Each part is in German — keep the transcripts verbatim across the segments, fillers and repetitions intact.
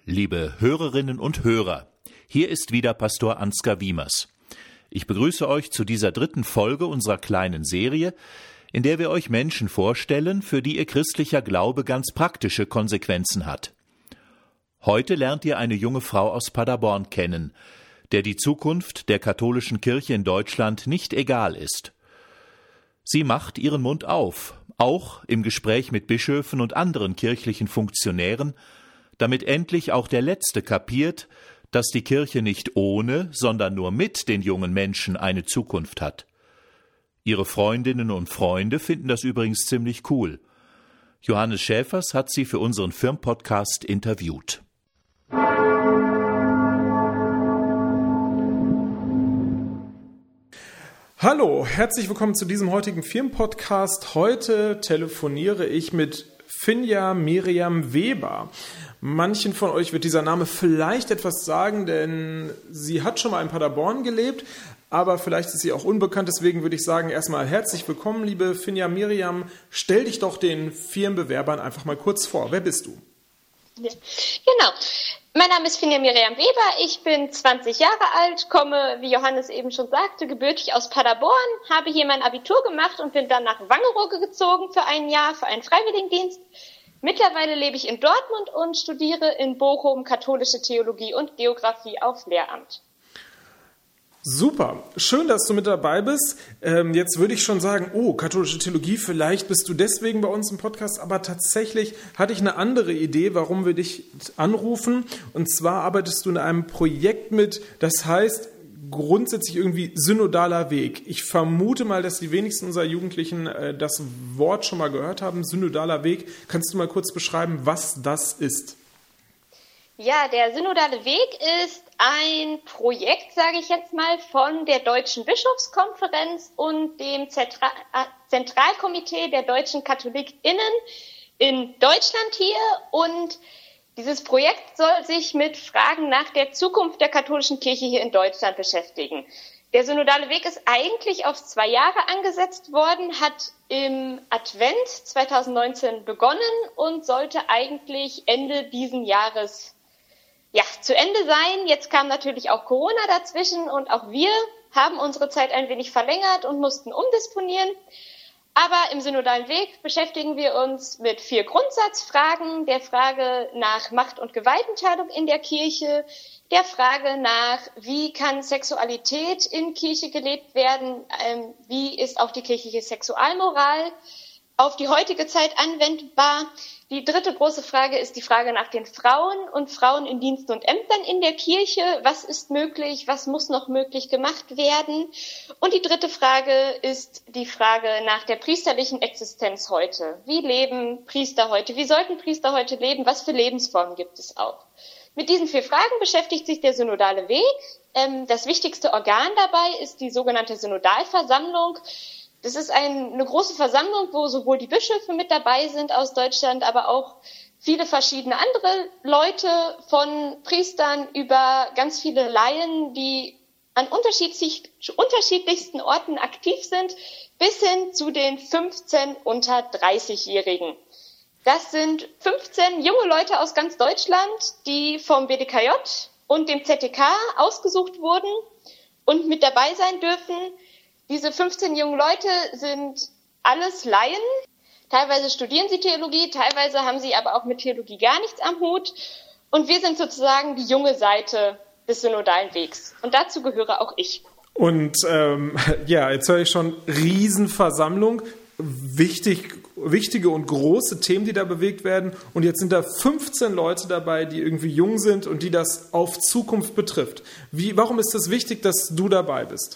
Liebe Hörerinnen und Hörer, hier ist wieder Pastor Ansgar Wiemers. Ich begrüße euch zu dieser dritten Folge unserer kleinen Serie, in der wir euch Menschen vorstellen, für die ihr christlicher Glaube ganz praktische Konsequenzen hat. Heute lernt ihr eine junge Frau aus Paderborn kennen, der die Zukunft der katholischen Kirche in Deutschland nicht egal ist. Sie macht ihren Mund auf, auch im Gespräch mit Bischöfen und anderen kirchlichen Funktionären, damit endlich auch der Letzte kapiert, dass die Kirche nicht ohne, sondern nur mit den jungen Menschen eine Zukunft hat. Ihre Freundinnen und Freunde finden das übrigens ziemlich cool. Johannes Schäfers hat sie für unseren Firmpodcast interviewt. Hallo, herzlich willkommen zu diesem heutigen Firmenpodcast. Heute telefoniere ich mit Finja Miriam Weber. Manchen von euch wird dieser Name vielleicht etwas sagen, denn sie hat schon mal in Paderborn gelebt, aber vielleicht ist sie auch unbekannt. Deswegen würde ich sagen, erstmal herzlich willkommen, liebe Finja Miriam. Stell dich doch den Firmenbewerbern einfach mal kurz vor. Wer bist du? Ja, genau. Mein Name ist Finja Miriam Weber, ich bin zwanzig Jahre alt, komme, wie Johannes eben schon sagte, gebürtig aus Paderborn, habe hier mein Abitur gemacht und bin dann nach Wangerooge gezogen für ein Jahr, für einen Freiwilligendienst. Mittlerweile lebe ich in Dortmund und studiere in Bochum katholische Theologie und Geografie auf Lehramt. Super, schön, dass du mit dabei bist. Ähm, jetzt würde ich schon sagen, oh, katholische Theologie, vielleicht bist du deswegen bei uns im Podcast, aber tatsächlich hatte ich eine andere Idee, warum wir dich anrufen. Und zwar arbeitest du in einem Projekt mit, das heißt grundsätzlich irgendwie synodaler Weg. Ich vermute mal, dass die wenigsten unserer Jugendlichen äh, das Wort schon mal gehört haben, synodaler Weg. Kannst du mal kurz beschreiben, was das ist? Ja, der synodale Weg ist ein Projekt, sage ich jetzt mal, von der Deutschen Bischofskonferenz und dem Zentra- Zentralkomitee der deutschen KatholikInnen in Deutschland hier. Und dieses Projekt soll sich mit Fragen nach der Zukunft der katholischen Kirche hier in Deutschland beschäftigen. Der synodale Weg ist eigentlich auf zwei Jahre angesetzt worden, hat im Advent zwanzig neunzehn begonnen und sollte eigentlich Ende diesen Jahres ja, zu Ende sein. Jetzt kam natürlich auch Corona dazwischen und auch wir haben unsere Zeit ein wenig verlängert und mussten umdisponieren. Aber im synodalen Weg beschäftigen wir uns mit vier Grundsatzfragen, der Frage nach Macht- und Gewaltenteilung in der Kirche, der Frage nach, wie kann Sexualität in Kirche gelebt werden, ähm, wie ist auch die kirchliche Sexualmoral auf die heutige Zeit anwendbar. Die dritte große Frage ist die Frage nach den Frauen und Frauen in Diensten und Ämtern in der Kirche. Was ist möglich? Was muss noch möglich gemacht werden? Und die dritte Frage ist die Frage nach der priesterlichen Existenz heute. Wie leben Priester heute? Wie sollten Priester heute leben? Was für Lebensformen gibt es auch? Mit diesen vier Fragen beschäftigt sich der synodale Weg. Das wichtigste Organ dabei ist die sogenannte Synodalversammlung. Das ist ein, eine große Versammlung, wo sowohl die Bischöfe mit dabei sind aus Deutschland, aber auch viele verschiedene andere Leute, von Priestern über ganz viele Laien, die an unterschiedlich, unterschiedlichsten Orten aktiv sind, bis hin zu den fünfzehn unter dreißig-Jährigen. Das sind fünfzehn junge Leute aus ganz Deutschland, die vom B D K J und dem Z T K ausgesucht wurden und mit dabei sein dürfen. Diese fünfzehn jungen Leute sind alles Laien. Teilweise studieren sie Theologie, teilweise haben sie aber auch mit Theologie gar nichts am Hut. Und wir sind sozusagen die junge Seite des synodalen Wegs. Und dazu gehöre auch ich. Und ähm, ja, jetzt höre ich schon Riesenversammlung, wichtig, wichtige und große Themen, die da bewegt werden. Und jetzt sind da fünfzehn Leute dabei, die irgendwie jung sind und die das auf Zukunft betrifft. Wie, warum ist es wichtig, dass du dabei bist?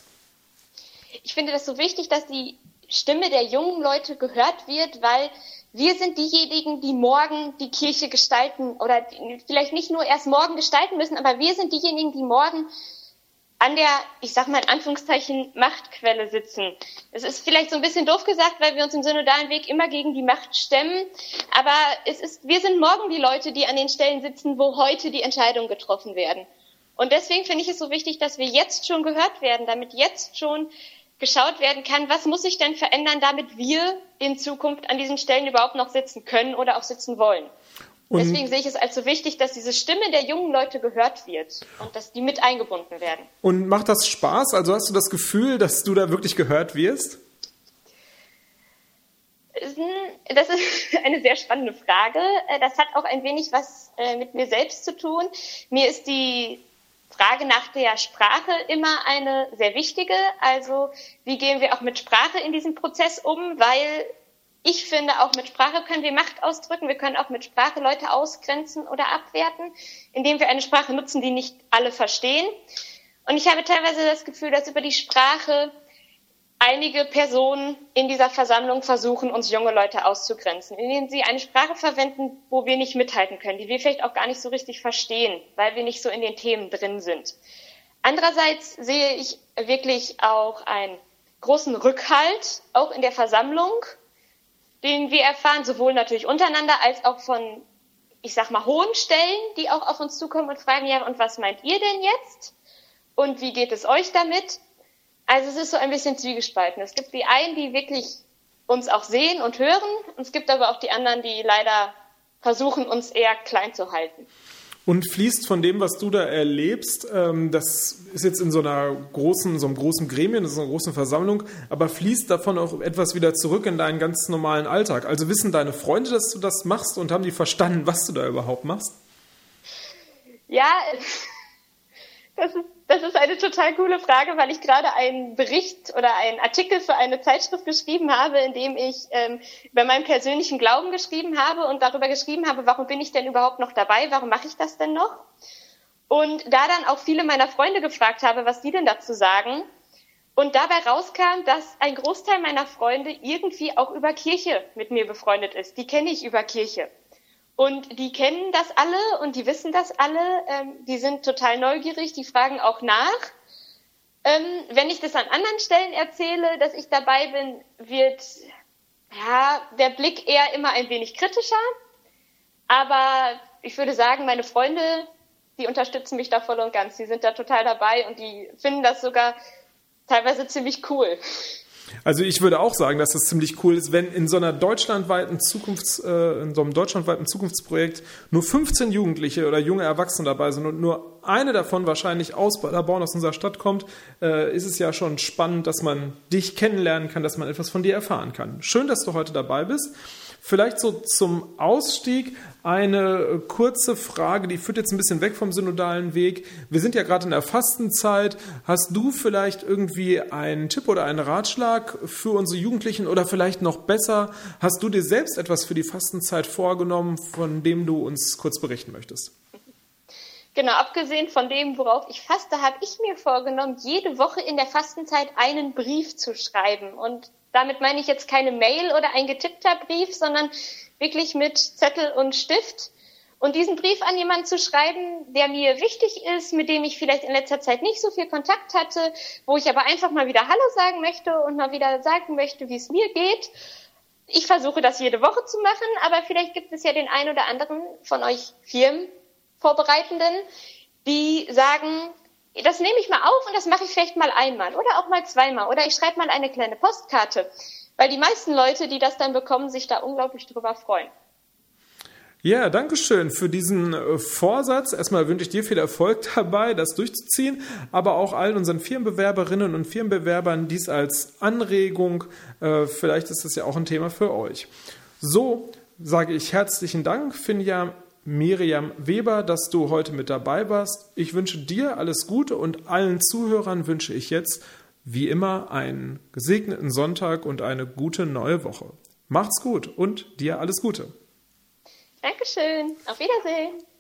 Ich finde das so wichtig, dass die Stimme der jungen Leute gehört wird, weil wir sind diejenigen, die morgen die Kirche gestalten oder vielleicht nicht nur erst morgen gestalten müssen, aber wir sind diejenigen, die morgen an der, ich sag mal in Anführungszeichen, Machtquelle sitzen. Es ist vielleicht so ein bisschen doof gesagt, weil wir uns im synodalen Weg immer gegen die Macht stemmen, aber es ist, wir sind morgen die Leute, die an den Stellen sitzen, wo heute die Entscheidungen getroffen werden. Und deswegen finde ich es so wichtig, dass wir jetzt schon gehört werden, damit jetzt schon geschaut werden kann, was muss sich denn verändern, damit wir in Zukunft an diesen Stellen überhaupt noch sitzen können oder auch sitzen wollen. Und deswegen sehe ich es als so wichtig, dass diese Stimme der jungen Leute gehört wird und dass die mit eingebunden werden. Und macht das Spaß? Also hast du das Gefühl, dass du da wirklich gehört wirst? Das ist eine sehr spannende Frage. Das hat auch ein wenig was mit mir selbst zu tun. Mir ist die Frage nach der Sprache immer eine sehr wichtige. Also wie gehen wir auch mit Sprache in diesem Prozess um? Weil ich finde, auch mit Sprache können wir Macht ausdrücken. Wir können auch mit Sprache Leute ausgrenzen oder abwerten, indem wir eine Sprache nutzen, die nicht alle verstehen. Und ich habe teilweise das Gefühl, dass über die Sprache einige Personen in dieser Versammlung versuchen, uns junge Leute auszugrenzen, indem sie eine Sprache verwenden, wo wir nicht mithalten können, die wir vielleicht auch gar nicht so richtig verstehen, weil wir nicht so in den Themen drin sind. Andererseits sehe ich wirklich auch einen großen Rückhalt, auch in der Versammlung, den wir erfahren, sowohl natürlich untereinander als auch von, ich sag mal, hohen Stellen, die auch auf uns zukommen und fragen, ja, und was meint ihr denn jetzt? Und wie geht es euch damit? Also es ist so ein bisschen zwiegespalten. Es gibt die einen, die wirklich uns auch sehen und hören, und es gibt aber auch die anderen, die leider versuchen, uns eher klein zu halten. Und fließt von dem, was du da erlebst, ähm, das ist jetzt in so einer großen, so einem großen Gremium, in so einer großen Versammlung, aber fließt davon auch etwas wieder zurück in deinen ganz normalen Alltag? Also wissen deine Freunde, dass du das machst, und haben die verstanden, was du da überhaupt machst? Ja, das ist, das ist eine total coole Frage, weil ich gerade einen Bericht oder einen Artikel für eine Zeitschrift geschrieben habe, in dem ich ähm, über meinen persönlichen Glauben geschrieben habe und darüber geschrieben habe, warum bin ich denn überhaupt noch dabei, warum mache ich das denn noch? Und da dann auch viele meiner Freunde gefragt habe, was die denn dazu sagen. Und dabei rauskam, dass ein Großteil meiner Freunde irgendwie auch über Kirche mit mir befreundet ist. Die kenne ich über Kirche. Und die kennen das alle und die wissen das alle. Ähm, die sind total neugierig, die fragen auch nach. Ähm, wenn ich das an anderen Stellen erzähle, dass ich dabei bin, wird ja der Blick eher immer ein wenig kritischer. Aber ich würde sagen, meine Freunde, die unterstützen mich da voll und ganz. Die sind da total dabei und die finden das sogar teilweise ziemlich cool. Also ich würde auch sagen, dass das ziemlich cool ist, wenn in so einer deutschlandweiten Zukunfts, äh, in so einem deutschlandweiten Zukunftsprojekt nur fünfzehn Jugendliche oder junge Erwachsene dabei sind und nur eine davon wahrscheinlich aus Paderborn, aus unserer Stadt kommt, äh, ist es ja schon spannend, dass man dich kennenlernen kann, dass man etwas von dir erfahren kann. Schön, dass du heute dabei bist. Vielleicht so zum Ausstieg eine kurze Frage, die führt jetzt ein bisschen weg vom synodalen Weg. Wir sind ja gerade in der Fastenzeit. Hast du vielleicht irgendwie einen Tipp oder einen Ratschlag für unsere Jugendlichen, oder vielleicht noch besser, hast du dir selbst etwas für die Fastenzeit vorgenommen, von dem du uns kurz berichten möchtest? Genau, abgesehen von dem, worauf ich faste, habe ich mir vorgenommen, jede Woche in der Fastenzeit einen Brief zu schreiben. Und damit meine ich jetzt keine Mail oder ein getippter Brief, sondern wirklich mit Zettel und Stift. Und diesen Brief an jemanden zu schreiben, der mir wichtig ist, mit dem ich vielleicht in letzter Zeit nicht so viel Kontakt hatte, wo ich aber einfach mal wieder Hallo sagen möchte und mal wieder sagen möchte, wie es mir geht. Ich versuche das jede Woche zu machen, aber vielleicht gibt es ja den einen oder anderen von euch Firmenvorbereitenden, die sagen, das nehme ich mal auf und das mache ich vielleicht mal einmal oder auch mal zweimal oder ich schreibe mal eine kleine Postkarte, weil die meisten Leute, die das dann bekommen, sich da unglaublich drüber freuen. Ja, danke schön für diesen Vorsatz. Erstmal wünsche ich dir viel Erfolg dabei, das durchzuziehen, aber auch allen unseren Firmenbewerberinnen und Firmenbewerbern dies als Anregung. Vielleicht ist das ja auch ein Thema für euch. So sage ich herzlichen Dank, Finja Miriam Weber, dass du heute mit dabei warst. Ich wünsche dir alles Gute und allen Zuhörern wünsche ich jetzt, wie immer, einen gesegneten Sonntag und eine gute neue Woche. Macht's gut und dir alles Gute. Dankeschön. Auf Wiedersehen.